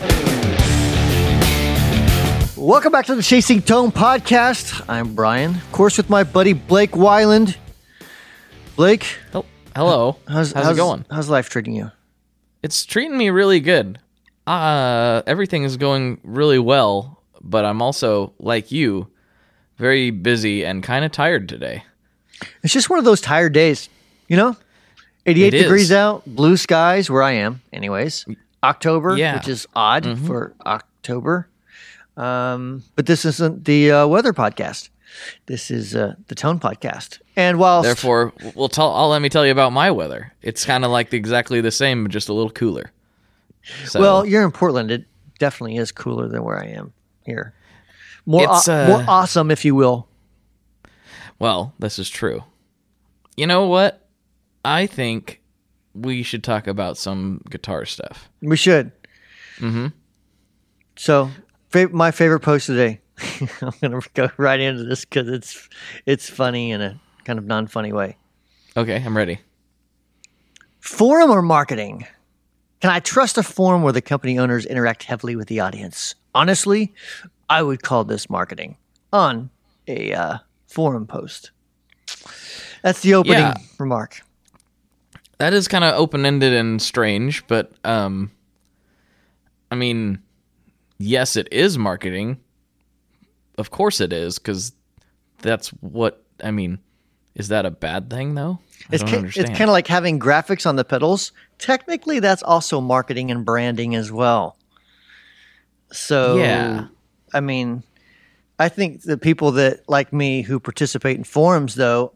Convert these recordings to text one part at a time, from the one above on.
Welcome back to the Chasing Tone podcast. I'm Brian, of course, with my buddy Blake Weiland. Blake. Oh, hello. How's it going? How's life treating you? It's treating me really good. Everything is going really well, but I'm also, like you, very busy and kind of tired today. It's just one of those tired days, you know? 88 degrees out, blue skies, where I am, anyways. October, which is odd for October. But this isn't the weather podcast. This is the Tone podcast. And whilst therefore, let me tell you about my weather. It's kind of like exactly the same, but just a little cooler. So, well, you're in Portland. It definitely is cooler than where I am here. More awesome, if you will. Well, this is true. You know what? I think we should talk about some guitar stuff. We should. Mm-hmm. So, my favorite post today. I'm going to go right into this because it's funny in a kind of non-funny way. Okay, I'm ready. Forum or marketing? Can I trust a forum where the company owners interact heavily with the audience? Honestly, I would call this marketing on a forum post. That's the opening remark. That is kind of open-ended and strange, but I mean, yes, it is marketing. Of course it is, because that's what, I mean, is that a bad thing, though? It's kind of like having graphics on the pedals. Technically, that's also marketing and branding as well. So, yeah. I mean, I think the people that, like me, who participate in forums, though,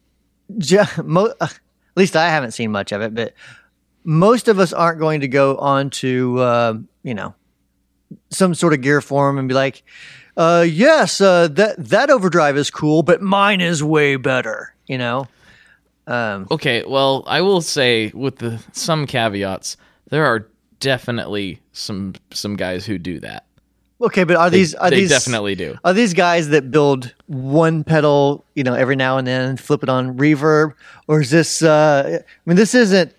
at least I haven't seen much of it, but most of us aren't going to go on to, some sort of gear forum and be like, yes, that overdrive is cool, but mine is way better, you know? Okay, well, I will say with some caveats, there are definitely some guys who do that. Okay, but they definitely do. Are these guys that build one pedal, every now and then, flip it on reverb, or is this? This isn't,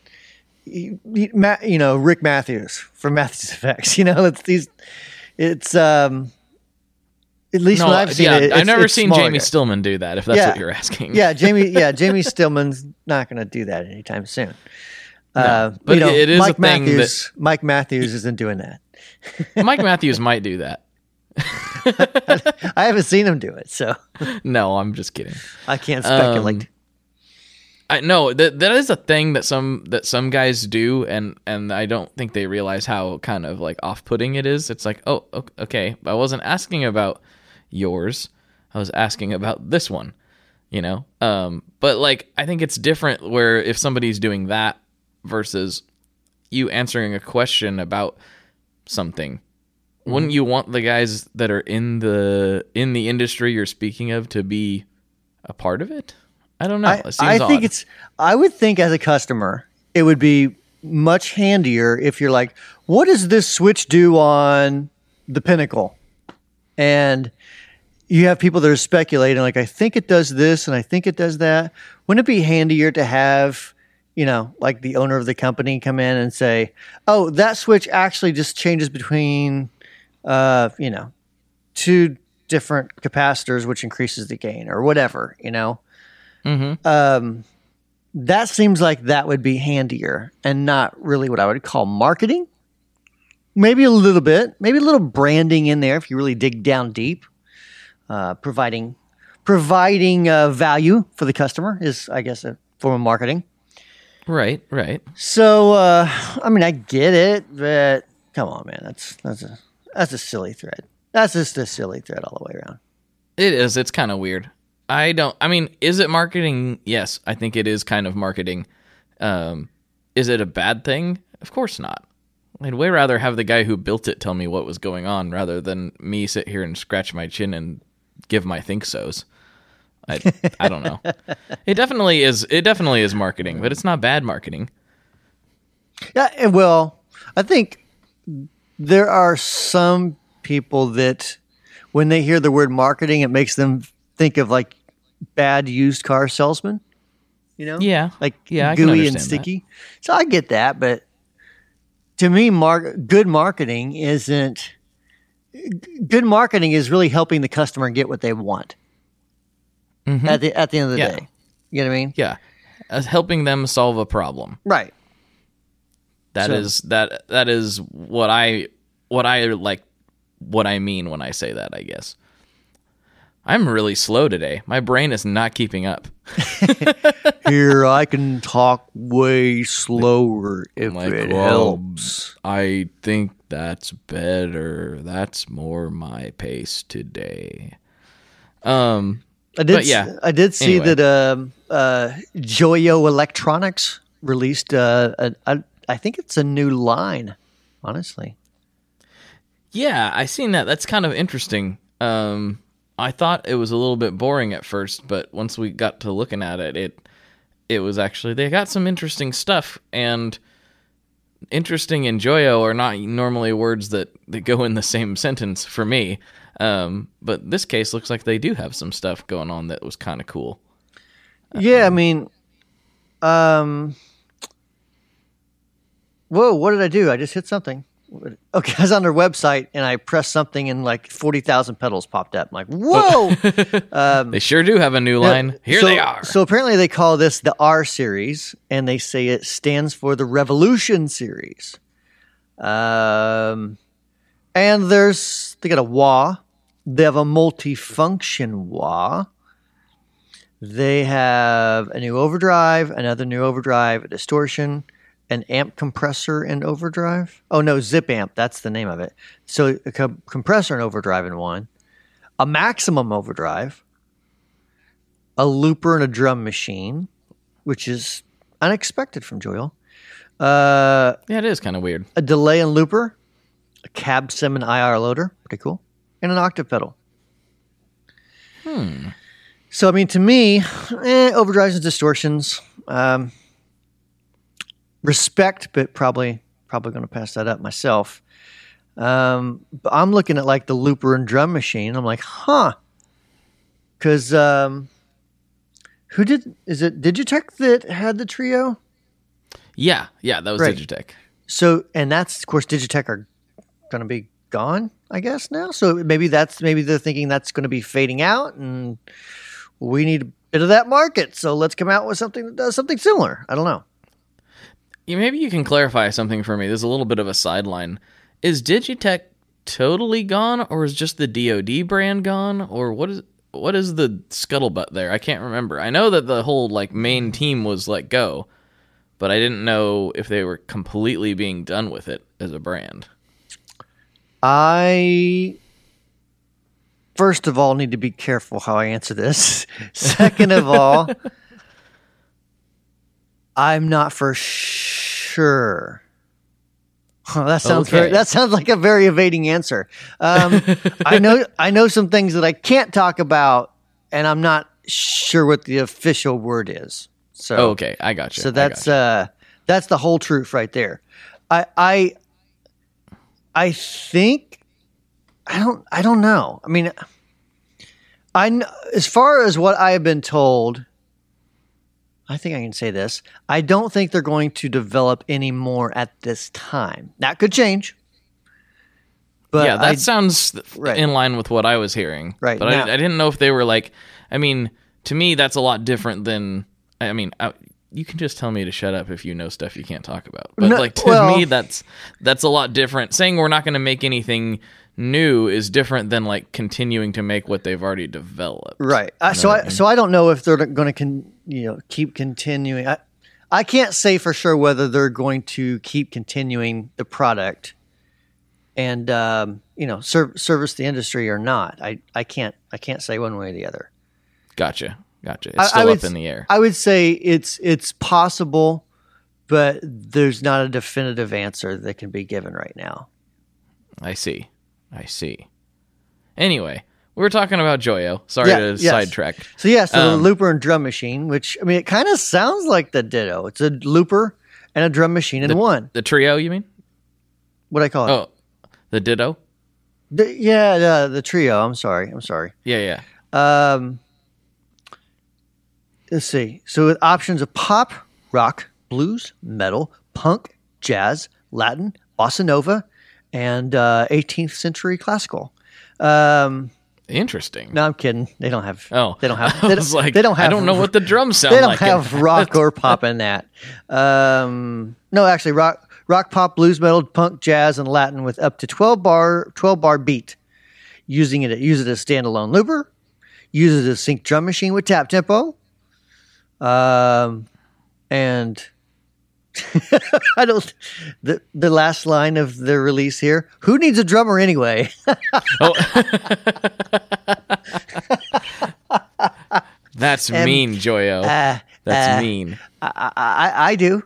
Rick Matthews from Matthews Effects. It's at least when I've seen it. I've never seen Jamie guys. Stillman do that. If that's what you're asking. Jamie Stillman's not going to do that anytime soon. No, but it is Mike Matthews isn't doing that. Mike Matthews might do that. I haven't seen him do it, so no, I'm just kidding. I can't speculate. That is a thing that some guys do, and I don't think they realize how kind of like off-putting it is. It's like, oh, okay, I wasn't asking about yours, I was asking about this one, But like, I think it's different where if somebody's doing that versus you answering a question about something. Wouldn't you want the guys that are in the industry you're speaking of to be a part of it? I don't know. It seems odd. I would think as a customer, it would be much handier if you're like, what does this switch do on the Pinnacle? And you have people that are speculating, like, I think it does this and I think it does that. Wouldn't it be handier to have, like the owner of the company come in and say, oh, that switch actually just changes between, two different capacitors, which increases the gain or whatever, Mm-hmm. That seems like that would be handier and not really what I would call marketing. Maybe a little bit, maybe a little branding in there if you really dig down deep. Providing value for the customer is, I guess, a form of marketing. Right. So, I get it, but come on, man, that's a silly thread. That's just a silly thread all the way around. It is. It's kind of weird. Is it marketing? Yes, I think it is kind of marketing. Is it a bad thing? Of course not. I'd way rather have the guy who built it tell me what was going on rather than me sit here and scratch my chin and give my think-sos. I don't know. It definitely is marketing, but it's not bad marketing. Yeah, well, I think there are some people that when they hear the word marketing, it makes them think of like bad used car salesman. Yeah. Like gooey and sticky. That. So I get that, but to me, good marketing isn't. Good marketing is really helping the customer get what they want. At the end of the day, you know what I mean? Yeah, helping them solve a problem. Right. That is what I like. What I mean when I say that, I guess. I'm really slow today. My brain is not keeping up. Here, I can talk way slower if it helps. I think that's better. That's more my pace today. I did see that Joyo Electronics released I think it's a new line, honestly. Yeah, I seen that. That's kind of interesting. I thought it was a little bit boring at first, but once we got to looking at it, it was actually, they got some interesting stuff, and interesting and Joyo are not normally words that go in the same sentence for me. But this case looks like they do have some stuff going on that was kind of cool. Yeah, I mean, whoa, what did I do? I just hit something. Okay, I was on their website and I pressed something and like 40,000 pedals popped up. I'm like, whoa! They sure do have a new line. Here they are. So apparently they call this the R series, and they say it stands for the Revolution series. And they got a wah. They have a multifunction wah. They have a new overdrive, another new overdrive, a distortion, an amp compressor and overdrive. Oh, no, Zip Amp. That's the name of it. So a compressor and overdrive in one. A maximum overdrive. A looper and a drum machine, which is unexpected from Joyo. Yeah, it is kind of weird. A delay and looper. A cab sim and IR loader. Pretty cool. And an octave pedal. So, I mean, to me, overdrives and distortions... respect, but probably going to pass that up myself. But I'm looking at like the looper and drum machine. I'm like, huh? Because is it Digitech that had the trio? Yeah, that was right. Digitech. So, and that's, of course, Digitech are going to be gone, I guess, now. So maybe they're thinking that's going to be fading out, and we need a bit of that market. So let's come out with something that does something similar. I don't know. Maybe you can clarify something for me. There's a little bit of a sideline. Is Digitech totally gone, or is just the DoD brand gone, or what is the scuttlebutt there? I can't remember. I know that the whole like main team was let go, but I didn't know if they were completely being done with it as a brand. I first of all need to be careful how I answer this. Second of all, I'm not for sure. Oh, that sounds like a very evading answer. I know some things that I can't talk about, and I'm not sure what the official word is. So okay, I got you. So that's the whole truth right there. I think I don't know. I mean, as far as what I have been told, I think I can say this. I don't think they're going to develop any more at this time. That could change. But yeah, that sounds in line with what I was hearing. Right. But I didn't know if they were like, I mean, to me, that's a lot different than, I mean, you can just tell me to shut up if you know stuff you can't talk about. But to me, that's a lot different. Saying we're not going to make anything new is different than like continuing to make what they've already developed. Right. So I don't know if they're going to keep continuing. I can't say for sure whether they're going to keep continuing the product and service the industry or not. I can't say one way or the other. Gotcha. It's still up in the air. I would say it's possible, but there's not a definitive answer that can be given right now. I see. Anyway, we were talking about Joyo. Sorry to sidetrack. So the looper and drum machine, which, I mean, it kind of sounds like the Ditto. It's a looper and a drum machine in one. The trio, you mean? What'd I call it? Oh, the Ditto? The trio. I'm sorry. Yeah. Let's see. So with options of pop, rock, blues, metal, punk, jazz, Latin, bossa nova, and 18th century classical. Interesting. No, I'm kidding. They don't have. Oh, they don't have. I was like, they don't have. I don't know what the drums sound like. They don't have rock or pop in that. No, actually, rock, pop, blues, metal, punk, jazz, and Latin with up to 12 bar beat. Use it as standalone looper. Use it as sync drum machine with tap tempo. And I don't. The last line of the release here. Who needs a drummer anyway? Oh. That's mean, Joyo. That's mean. I do.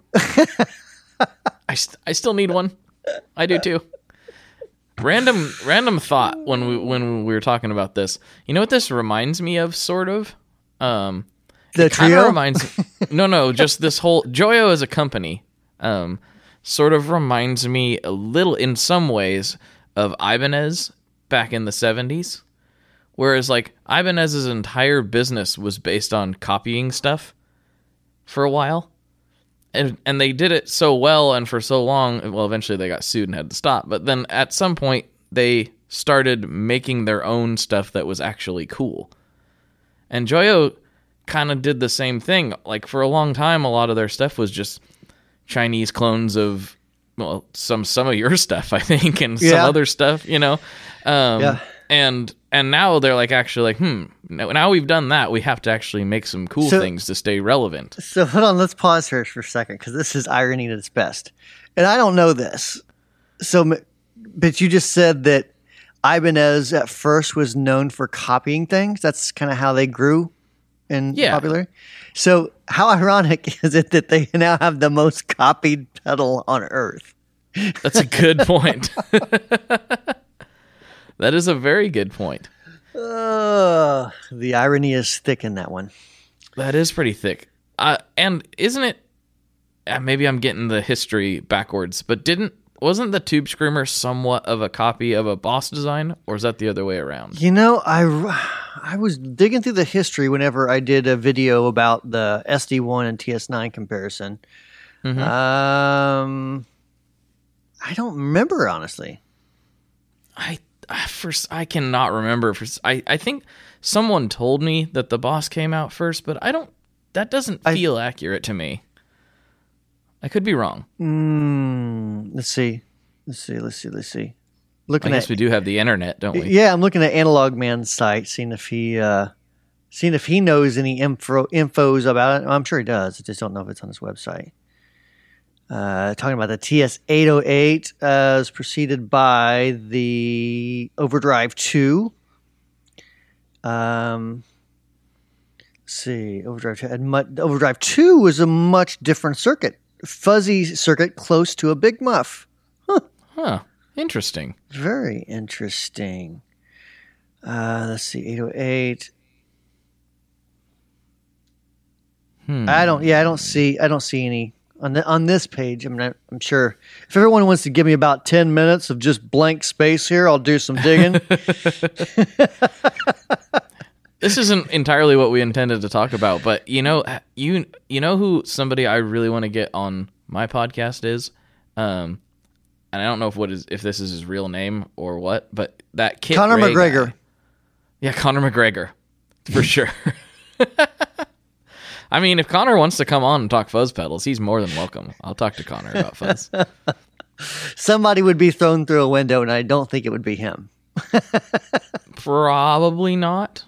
I still need one. I do too. Random thought when we were talking about this. You know what this reminds me of, sort of? The trio? No, just this whole Joyo as a company. Sort of reminds me a little, in some ways, of Ibanez back in the 70s. Whereas, like, Ibanez's entire business was based on copying stuff for a while. And they did it so well and for so long. Well, eventually they got sued and had to stop. But then at some point, they started making their own stuff that was actually cool. And Joyo kind of did the same thing. Like, for a long time, a lot of their stuff was just Chinese clones of, well, some of your stuff, I think, and some other stuff, you know? And now they're like, actually like, now we've done that, we have to actually make some cool things to stay relevant. So hold on, let's pause here for a second, because this is irony at its best. And I don't know this. But you just said that Ibanez at first was known for copying things. That's kind of how they grew in popularity. So how ironic is it that they now have the most copied pedal on earth? That's a good point. That is a very good point. The irony is thick in that one. That is pretty thick. And isn't it, maybe I'm getting the history backwards, but wasn't the Tube Screamer somewhat of a copy of a Boss design, or is that the other way around? You know, I was digging through the history whenever I did a video about the SD1 and TS9 comparison. Mm-hmm. I don't remember, honestly. I cannot remember. I think someone told me that the Boss came out first, but that doesn't feel accurate to me. I could be wrong. Let's see. I guess we do have the internet, don't we? Yeah, I'm looking at Analog Man's site, seeing if he knows any infos about it. I'm sure he does. I just don't know if it's on his website. Talking about the TS-808, is preceded by the Overdrive 2. Let's see, Overdrive 2 was a much different circuit. Fuzzy circuit close to a Big Muff. Huh. Interesting. Very interesting. Let's see, 808. I don't see any on this page. I mean, I'm sure if everyone wants to give me about 10 minutes of just blank space here, I'll do some digging. This isn't entirely what we intended to talk about, but you know who somebody I really want to get on my podcast is, and I don't know if this is his real name or what, but that Kit Conor Ray McGregor. Guy. Yeah, Conor McGregor, for sure. I mean, if Conor wants to come on and talk fuzz pedals, he's more than welcome. I'll talk to Conor about fuzz. Somebody would be thrown through a window, and I don't think it would be him. Probably not.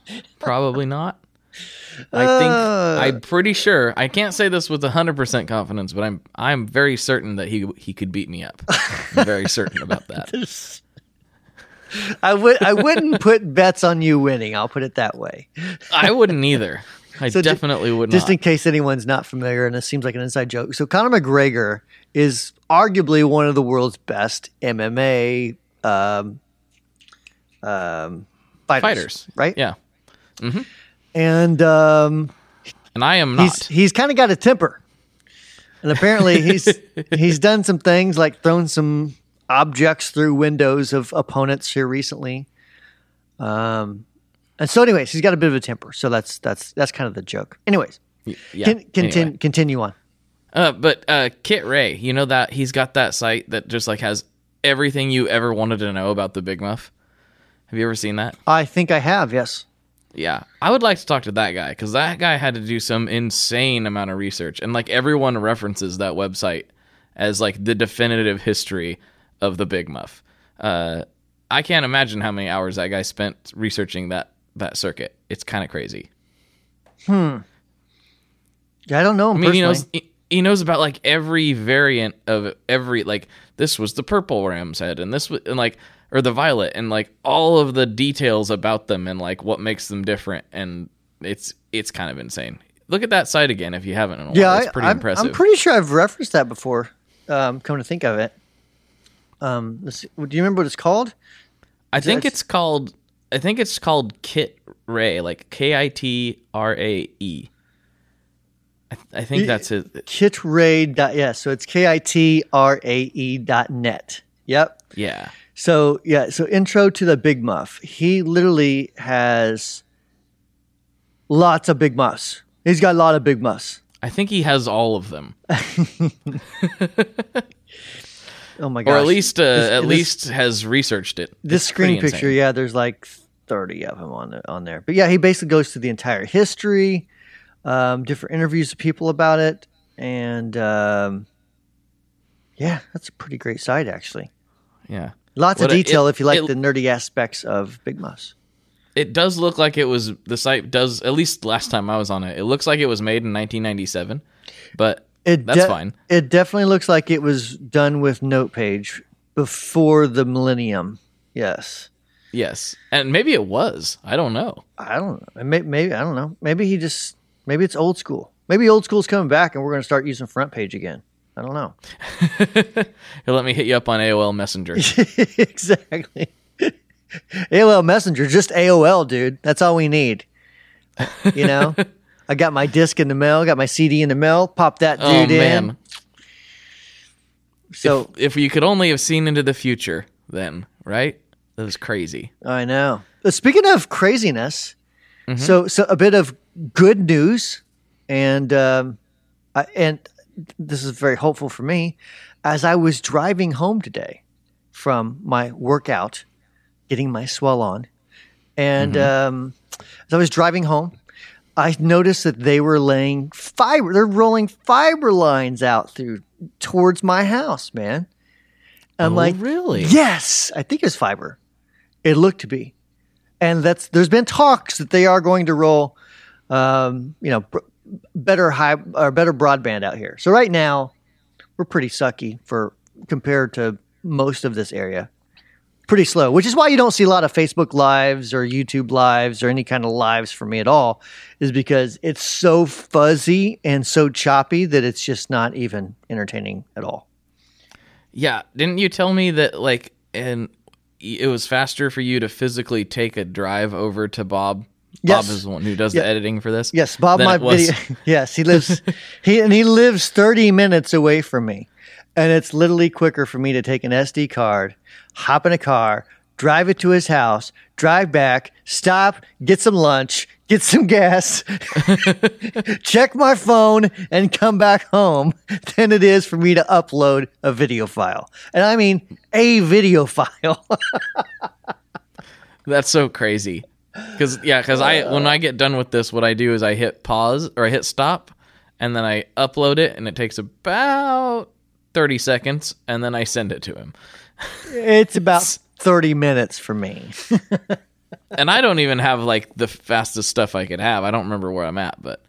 I'm pretty sure. I can't say this with 100% confidence, but I'm very certain that he could beat me up. I'm very certain about that. I wouldn't put bets on you winning. I'll put it that way. I wouldn't either. I definitely would not. Just in case anyone's not familiar, and this seems like an inside joke. So Conor McGregor is arguably one of the world's best MMA fighters, right? Yeah. Mm-hmm. And I am not. He's kind of got a temper, and apparently he's done some things like thrown some objects through windows of opponents here recently. And so, anyways, he's got a bit of a temper. So that's kind of the joke. Anyways, continue on. But Kit Ray, you know that he's got that site that just like has everything you ever wanted to know about the Big Muff. Have you ever seen that? I think I have, yes. Yeah. I would like to talk to that guy, because that guy had to do some insane amount of research. And like everyone references that website as like the definitive history of the Big Muff. I can't imagine how many hours that guy spent researching that circuit. It's kind of crazy. Yeah, I don't know him personally. He knows about like every variant of every, like, this was the purple ram's head, and this was, and like, or the violet, and like all of the details about them and like what makes them different. And it's kind of insane. Look at that site again if you haven't in a while. Yeah, it's pretty impressive. I'm pretty sure I've referenced that before. Come to think of it. Let's see. Do you remember what it's called? I think it's called Kit Ray, like KITRAE. I think that's it. Kitrae. Yeah, so it's KITRAE.net. Yep. Yeah. So intro to the Big Muff. He literally has lots of Big Muffs. He's got a lot of Big Muffs. I think he has all of them. Oh my gosh. Or at least has researched it. This screen picture, yeah, there's like 30 of them on there. But yeah, he basically goes through the entire history, different interviews with people about it, and yeah, that's a pretty great site actually. Yeah. Lots of detail if you like the nerdy aspects of Big Muffs. It does look like the site does, at least last time I was on it, it looks like it was made in 1997, but that's fine. It definitely looks like it was done with NotePage before the millennium. Yes. Yes. And maybe it was. I don't know. I don't know. Maybe I don't know. Maybe it's old school. Maybe old school's coming back and we're going to start using front page again. I don't know. Here, let me hit you up on AOL Messenger. Exactly. AOL Messenger, just AOL, dude. That's all we need. You know? I got my disc in the mail, got my CD in the mail, pop that dude in. Man. So if you could only have seen into the future then, right? That was crazy. I know. Speaking of craziness, so a bit of good news, and this is very hopeful for me. As I was driving home today from my workout, getting my swell on, and as I was driving home, I noticed that they were laying fiber. They're rolling fiber lines out towards my house, man. I'm like, really? Yes, I think it's fiber. It looked to be, and there's been talks that they are going to roll, better broadband out here. So right now, we're pretty sucky compared to most of this area. Pretty slow, which is why you don't see a lot of Facebook lives or YouTube lives or any kind of lives for me at all, is because it's so fuzzy and so choppy that it's just not even entertaining at all. Yeah. Didn't you tell me that it was faster for you to physically take a drive over to Bob? Yes. Bob is the one who does the editing for this. Yes, Bob, my video. Yes, he lives. he lives 30 minutes away from me, and it's literally quicker for me to take an SD card, hop in a car, drive it to his house, drive back, stop, get some lunch, get some gas, check my phone, and come back home than it is for me to upload a video file. And I mean a video file. That's so crazy. Because when I get done with this, what I do is I hit pause or I hit stop, and then I upload it, and it takes about 30 seconds, and then I send it to him. It's about 30 minutes for me. And I don't even have like the fastest stuff I could have. I don't remember where I'm at, but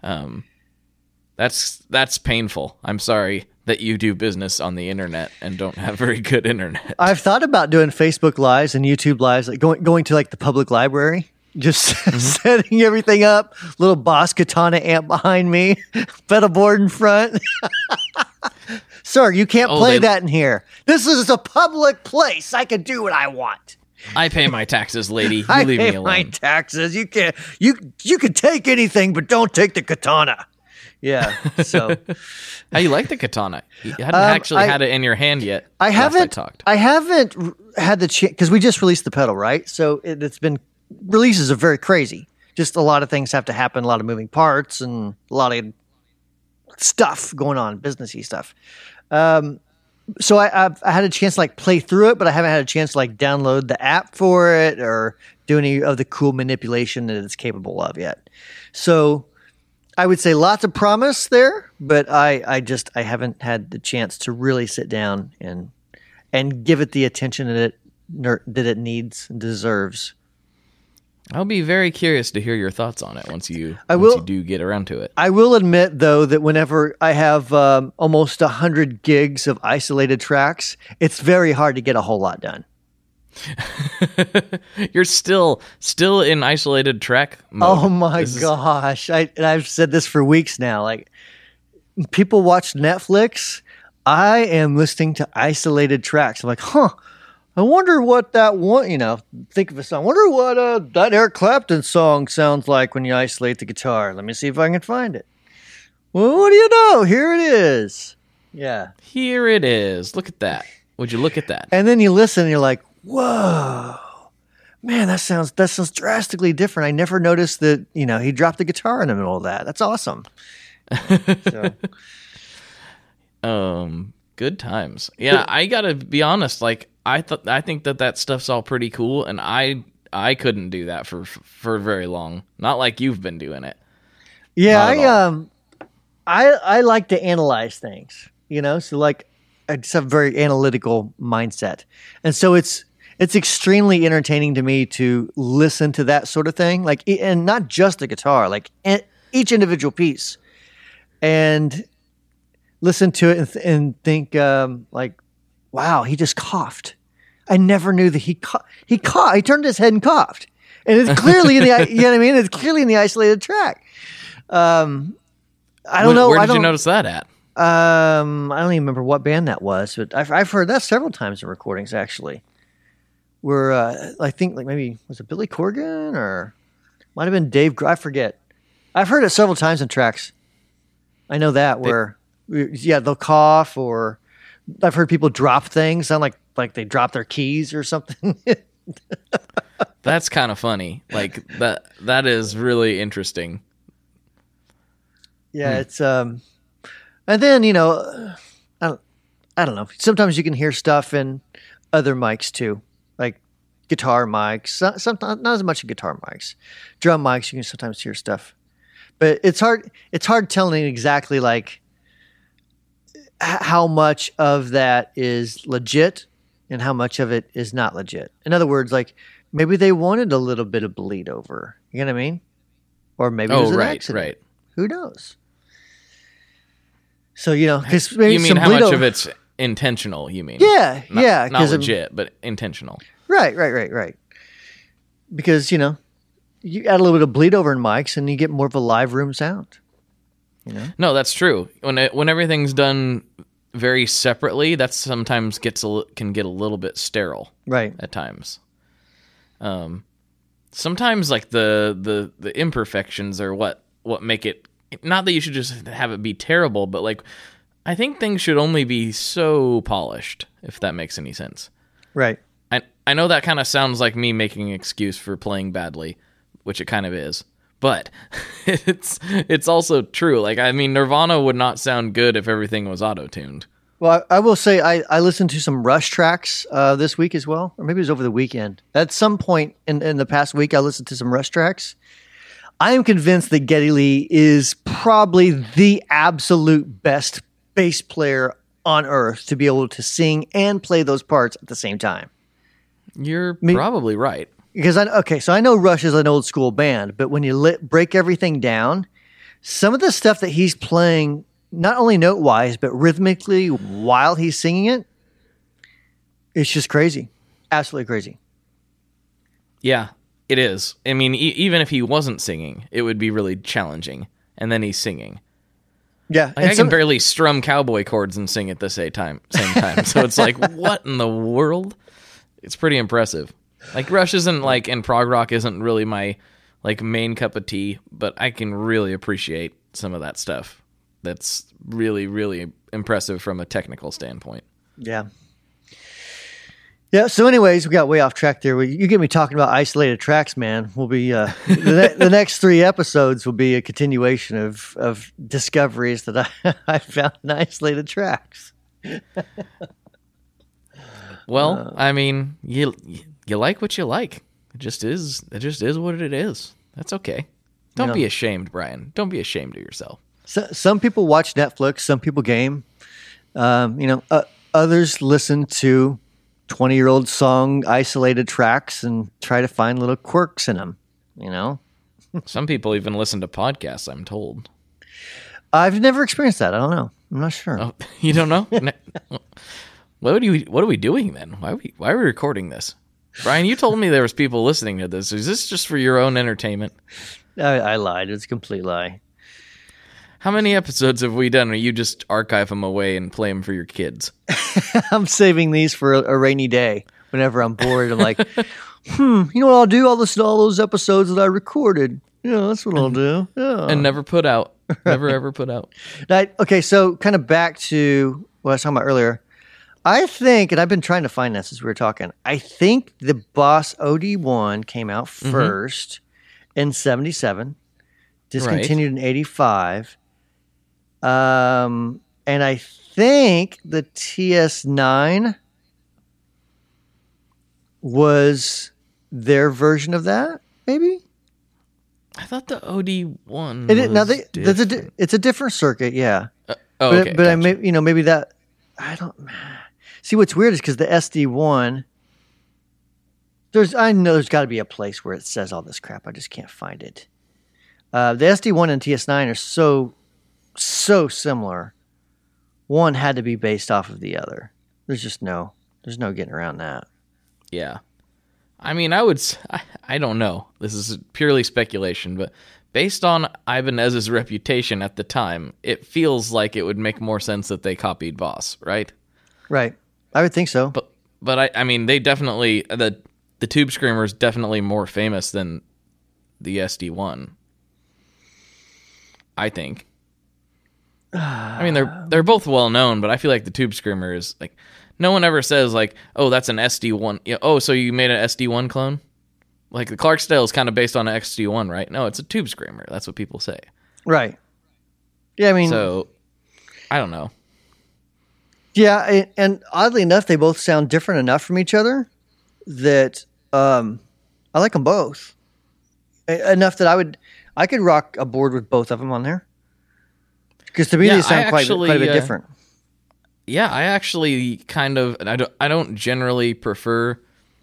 that's painful. I'm sorry that you do business on the internet and don't have very good internet. I've thought about doing Facebook Lives and YouTube Lives, like going to like the public library, just setting everything up, little Boss Katana amp behind me, pedal board in front. Sir, you can't play that in here. This is a public place. I can do what I want. I pay my taxes, lady. You leave me alone. I pay my taxes. You can't. You can take anything, but don't take the katana. Yeah. So, how you like the katana? You hadn't actually had it in your hand yet. I haven't had the chance because we just released the pedal, right? So releases are very crazy. Just a lot of things have to happen, a lot of moving parts, and a lot of stuff going on, businessy stuff. So I had a chance to like play through it, but I haven't had a chance to like download the app for it or do any of the cool manipulation that it's capable of yet. So I would say lots of promise there, but I haven't had the chance to really sit down and give it the attention that it needs and deserves. I'll be very curious to hear your thoughts on it once you do get around to it. I will admit, though, that whenever I have almost 100 gigs of isolated tracks, it's very hard to get a whole lot done. You're still in isolated track mode. Oh my gosh. I've said this for weeks now. Like, people watch Netflix. I am listening to isolated tracks. I'm like, I wonder what that one, think of a song. I wonder what that Eric Clapton song sounds like when you isolate the guitar. Let me see if I can find it. Well, what do you know? Here it is. Yeah. Here it is. Look at that. Would you look at that? And then you listen and you're like, whoa, man, that sounds drastically different. I never noticed that, he dropped the guitar in the middle of that. That's awesome. Good times. Yeah, I gotta be honest. Like, I think that stuff's all pretty cool, and I couldn't do that for very long. Not like you've been doing it. Yeah, I like to analyze things. So like I just have a very analytical mindset, and so it's extremely entertaining to me to listen to that sort of thing. Like, and not just the guitar, like each individual piece, and listen to it and think, like, wow, he just coughed. I never knew that he coughed. He turned his head and coughed. And it's clearly in the, you know what I mean? It's clearly in the isolated track. I don't know. Where did you notice that at? I don't even remember what band that was, but I've heard that several times in recordings, actually. Where, I think, like, maybe, was it Billy Corgan or might have been Dave, I forget. I've heard it several times in tracks. I know that where... Yeah, they'll cough, or I've heard people drop things, sound like they drop their keys or something. That's kind of funny. Like that is really interesting. Yeah, it's and then I don't know. Sometimes you can hear stuff in other mics too, like guitar mics. Sometimes not as much in guitar mics, drum mics. You can sometimes hear stuff, but it's hard. It's hard telling exactly like how much of that is legit and how much of it is not legit. In other words, like maybe they wanted a little bit of bleed over. You know what I mean? Or maybe it was an accident. Right. Who knows? So, because you mean how much of it's intentional? You mean? Yeah, not legit, but intentional. Right. Because you add a little bit of bleed over in mics, and you get more of a live room sound. No, that's true. When everything's done very separately, that sometimes can get a little bit sterile. Right. At times. Sometimes like the imperfections are what make it. Not that you should just have it be terrible, but like I think things should only be so polished, if that makes any sense. Right. I know that kind of sounds like me making an excuse for playing badly, which it kind of is. But it's also true. Like, I mean, Nirvana would not sound good if everything was auto-tuned. Well, I will say I listened to some Rush tracks this week as well, or maybe it was over the weekend. At some point in the past week, I listened to some Rush tracks. I am convinced that Geddy Lee is probably the absolute best bass player on earth to be able to sing and play those parts at the same time. You're probably right. Because so I know Rush is an old school band, but when you break everything down, some of the stuff that he's playing, not only note wise, but rhythmically while he's singing it, it's just crazy. Absolutely crazy. Yeah, it is. I mean, even if he wasn't singing, it would be really challenging. And then he's singing. Yeah. Like, I can barely strum cowboy chords and sing at the same time. So it's like, what in the world? It's pretty impressive. Like, Rush isn't like, and prog rock isn't really my like main cup of tea, but I can really appreciate some of that stuff. That's really, really impressive from a technical standpoint. Yeah. Yeah. So, anyways, we got way off track there. You get me talking about isolated tracks, man. We'll be the next 3 episodes will be a continuation of discoveries that I found in isolated tracks. Well, I mean, you like what you like. It just is what it is. That's okay. Don't be ashamed, Brian. Don't be ashamed of yourself. So, some people watch Netflix. Some people game. Others listen to 20-year-old song isolated tracks and try to find little quirks in them. Some people even listen to podcasts, I'm told. I've never experienced that. I don't know. I'm not sure. Oh, you don't know? What are we doing then? Why are we recording this? Brian, you told me there was people listening to this. Is this just for your own entertainment? I lied. It's a complete lie. How many episodes have we done where you just archive them away and play them for your kids? I'm saving these for a rainy day. Whenever I'm bored, I'm like, you know what I'll do? I'll listen to all those episodes that I recorded. Yeah, that's what I'll do. Yeah. And never put out. Never, ever put out. Okay, so kind of back to what I was talking about earlier. I think, and I've been trying to find this as we were talking, I think the Boss OD1 came out first in 77, discontinued in 85. And I think the TS9 was their version of that, maybe? I thought the OD1 it's a different circuit, yeah. Okay. But gotcha. Maybe that, I don't see. What's weird is because the SD1, I know there's got to be a place where it says all this crap. I just can't find it. The SD1 and TS9 are so similar. One had to be based off of the other. There's no getting around that. Yeah. I mean, I don't know. This is purely speculation, but based on Ibanez's reputation at the time, it feels like it would make more sense that they copied Boss, right? Right. I would think so. But I mean, they definitely, the Tube Screamer is definitely more famous than the SD1. I think. I mean, they're both well known, but I feel like the Tube Screamer is like, no one ever says like, oh, that's an SD1. Oh, so you made an SD1 clone? Like the Clarksdale is kind of based on an SD1, right? No, it's a Tube Screamer. That's what people say. Right. Yeah, I mean, so I don't know. Yeah, and oddly enough, they both sound different enough from each other that I like them both enough that I could rock a board with both of them on there. Because to me, they sound quite a bit different. Yeah, I actually kind of, I don't generally prefer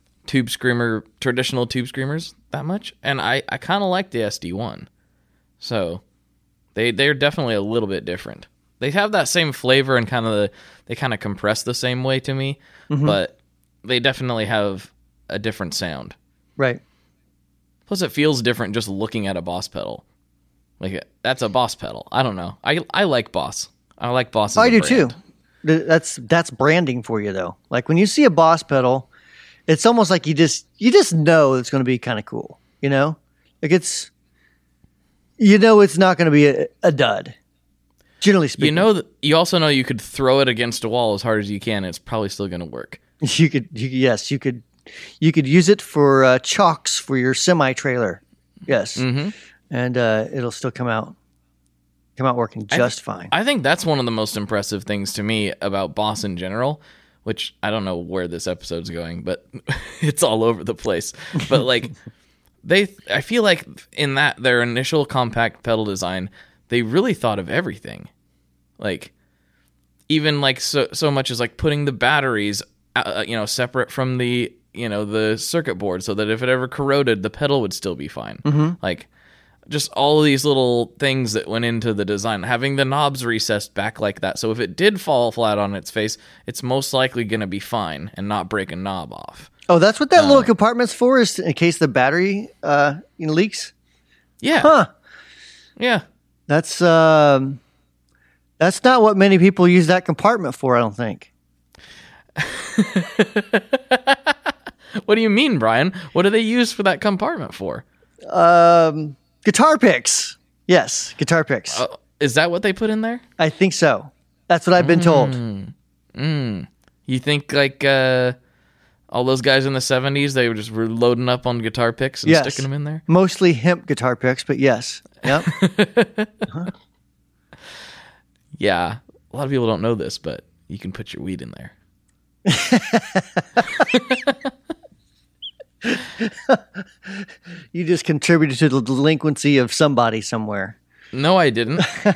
traditional Tube Screamers that much, and I kind of like the SD1. So they're definitely a little bit different. They have that same flavor and they kind of compress the same way to me, but they definitely have a different sound. Right. Plus, it feels different just looking at a Boss pedal. Like that's a Boss pedal. I don't know. I like Boss. I like Boss. I do too. That's branding for you though. Like when you see a Boss pedal, it's almost like you just know it's going to be kind of cool. Like it's not going to be a dud. Generally speaking, you also know you could throw it against a wall as hard as you can. It's probably still going to work. You could use it for chocks for your semi trailer. Yes. Mm-hmm. And it'll still come out working just fine. I think that's one of the most impressive things to me about Boss in general, which I don't know where this episode's going, but it's all over the place. But like I feel like in their initial compact pedal design, they really thought of everything. Like even like so much as like putting the batteries separate from the the circuit board so that if it ever corroded, the pedal would still be fine. Mm-hmm. Like just all of these little things that went into the design, having the knobs recessed back like that. So if it did fall flat on its face, it's most likely going to be fine and not break a knob off. Oh, that's what that little compartment's for, is in case the battery leaks? Yeah. Huh. Yeah. That's not what many people use that compartment for, I don't think. What do you mean, Brian? What do they use for that compartment for? Guitar picks. Yes, guitar picks. Is that what they put in there? I think so. That's what I've been told. You think like all those guys in the 70s, they were loading up on guitar picks and sticking them in there? Mostly hemp guitar picks, but yes. Yep. Yeah. A lot of people don't know this, but you can put your weed in there. You just contributed to the delinquency of somebody somewhere. No, I didn't.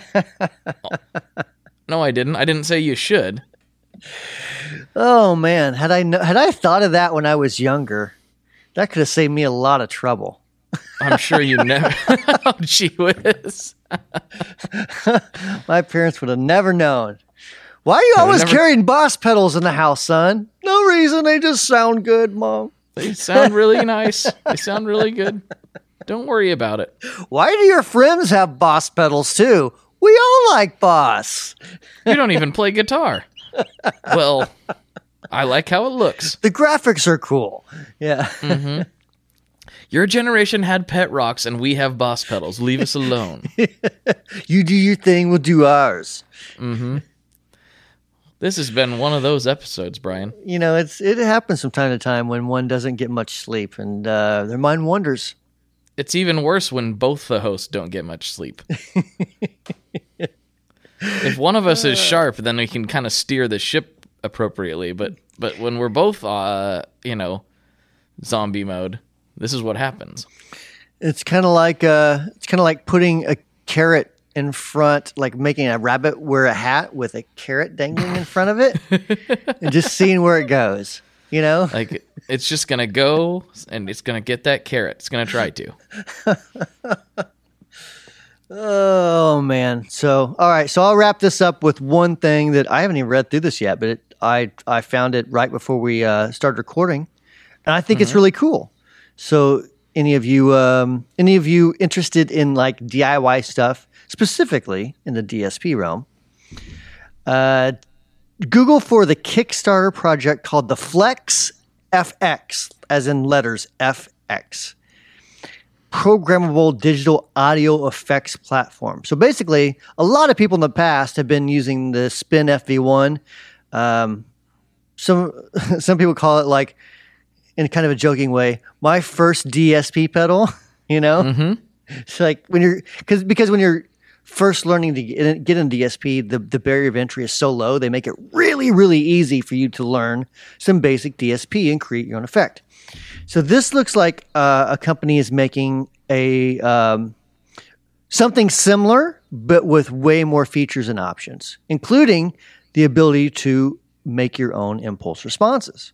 No, I didn't. I didn't say you should. Oh man, had I thought of that when I was younger, that could have saved me a lot of trouble. I'm sure you never. Oh, gee whiz. My parents would have never known. Why are you always carrying Boss pedals in the house, son? No reason. They just sound good, Mom. They sound really nice. They sound really good. Don't worry about it. Why do your friends have Boss pedals too? We all like Boss. You don't even play guitar. Well, I like how it looks. The graphics are cool. Yeah. Mm-hmm. Your generation had pet rocks and we have Boss pedals. Leave us alone. You do your thing, we'll do ours. Mm-hmm. This has been one of those episodes, Brian. You know, it happens from time to time when one doesn't get much sleep and their mind wanders. It's even worse when both the hosts don't get much sleep. If one of us is sharp, then we can kind of steer the ship appropriately. But when we're both, zombie mode, this is what happens. It's kind of like putting a carrot in front, like making a rabbit wear a hat with a carrot dangling in front of it, and just seeing where it goes. You know, like it's just gonna go and it's gonna get that carrot. It's gonna try to. Oh man! So all right, so I'll wrap this up with one thing that I haven't even read through this yet, but I found it right before we started recording, and I think it's really cool. So any of you interested in like DIY stuff, specifically in the DSP realm, Google for the Kickstarter project called the Flex FX, as in letters FX, programmable digital audio effects platform. So basically, a lot of people in the past have been using the Spin FV1. Some people call it, like, in kind of a joking way, my first DSP pedal. You know, it's like because when you're first learning to get in DSP, the barrier of entry is so low, they make it really, really easy for you to learn some basic DSP and create your own effect. So this looks like a company is making a something similar, but with way more features and options, including the ability to make your own impulse responses.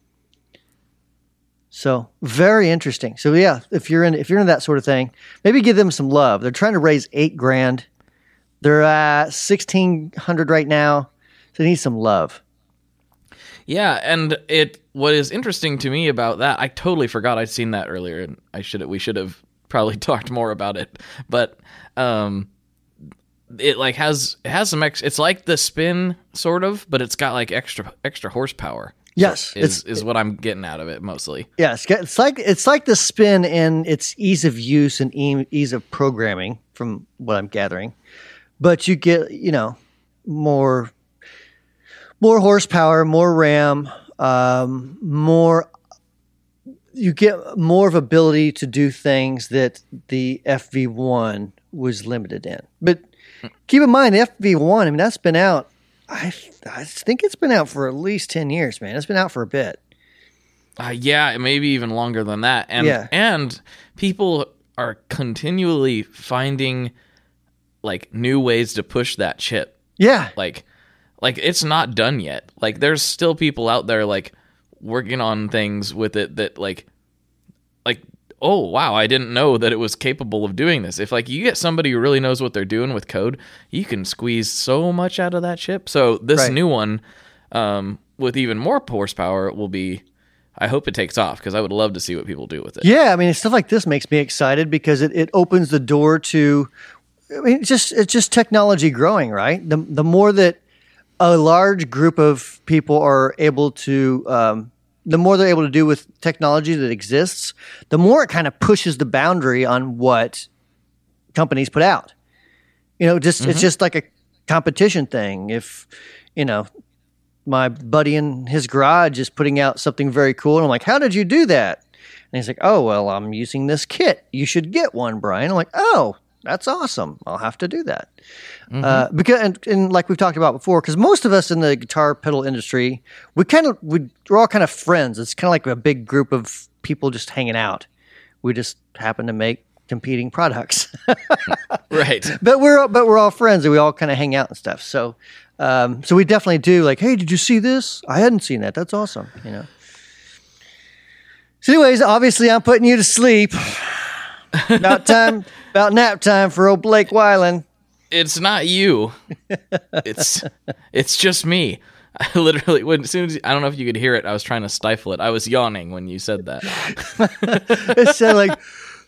So very interesting. So yeah, if you're into that sort of thing, maybe give them some love. They're trying to raise $8,000. They're at 1,600 right now. So they need some love. Yeah, and what is interesting to me about that, I totally forgot I'd seen that earlier, and we should have probably talked more about it. But it like has some it's like the Spin sort of, but it's got like extra horsepower. Yes, is what I'm getting out of it mostly. Yeah, it's like the Spin in its ease of use and ease of programming, from what I'm gathering. But you get, more horsepower, more RAM, you get more of ability to do things that the FV1 was limited in. But keep in mind, the FV1, I mean, that's been out. I think it's been out for at least 10 years, man. It's been out for a bit. Yeah, maybe even longer than that. And people are continually finding like new ways to push that chip. Yeah. Like it's not done yet. Like there's still people out there like working on things with it that like oh wow, I didn't know that it was capable of doing this. If like you get somebody who really knows what they're doing with code, you can squeeze so much out of that chip. So this new one, with even more horsepower, will be. I hope it takes off because I would love to see what people do with it. Yeah, I mean, stuff like this makes me excited because it opens the door to. I mean, it's just technology growing, right? The more that a large group of people are able to. The more they're able to do with technology that exists, the more it kind of pushes the boundary on what companies put out. It's just like a competition thing. If, my buddy in his garage is putting out something very cool, and I'm like, how did you do that? And he's like, oh, well, I'm using this kit. You should get one, Brian. I'm like, oh, That's awesome. I'll have to do that. Because and like we've talked about before, because most of us in the guitar pedal industry, we're all kind of friends. It's kind of like a big group of people just hanging out. We just happen to make competing products, right? But we're all friends, and we all kind of hang out and stuff. So we definitely do. Like, hey, did you see this? I hadn't seen that. That's awesome. So, anyways, obviously, I'm putting you to sleep. About nap time for old Blake Weiland. It's not you. It's just me. I literally, as soon as I don't know if you could hear it, I was trying to stifle it. I was yawning when you said that. It sounded like,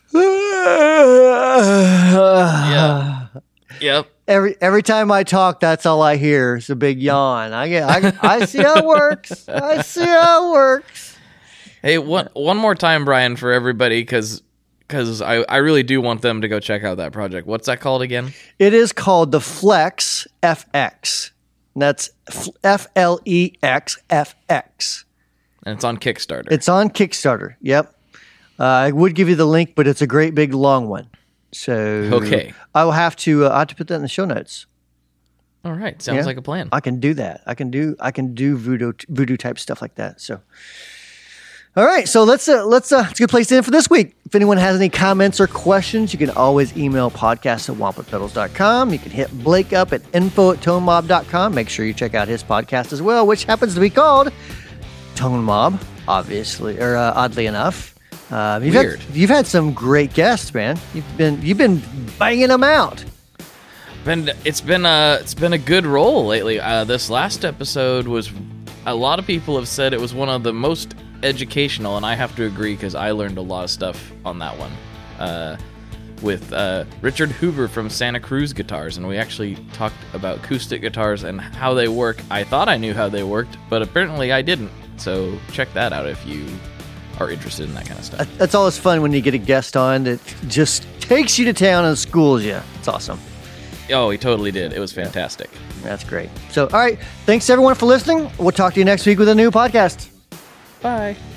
yeah, yep. Every time I talk, that's all I hear is a big yawn. I see how it works. I see how it works. Hey, one more time, Brian, for everybody, because I really do want them to go check out that project. What's that called again? It is called the Flex FX. And that's FLEX FX. And it's on Kickstarter. It's on Kickstarter. Yep. I would give you the link, but it's a great big long one. So okay, I will have to put that in the show notes. All right, sounds like a plan. I can do that. I can do voodoo type stuff like that. So. All right, so it's a good place to end for this week. If anyone has any comments or questions, you can always email podcast@wampapedals.com. You can hit Blake up at info@tonemob.com. Make sure you check out his podcast as well, which happens to be called Tone Mob, obviously, or oddly enough. You've had some great guests, man. You've been banging them out. It's been a good roll lately. This last episode was, a lot of people have said it was one of the most educational, and I have to agree because I learned a lot of stuff on that one with Richard Hoover from Santa Cruz Guitars, and we actually talked about acoustic guitars and how they work. I thought I knew how they worked, but apparently I didn't, so check that out if you are interested in that kind of stuff. That's always fun when you get a guest on that just takes you to town and schools you. It's awesome. Oh, he totally did. It was fantastic. That's great. So, all right, thanks everyone for listening. We'll talk to you next week with a new podcast. Bye.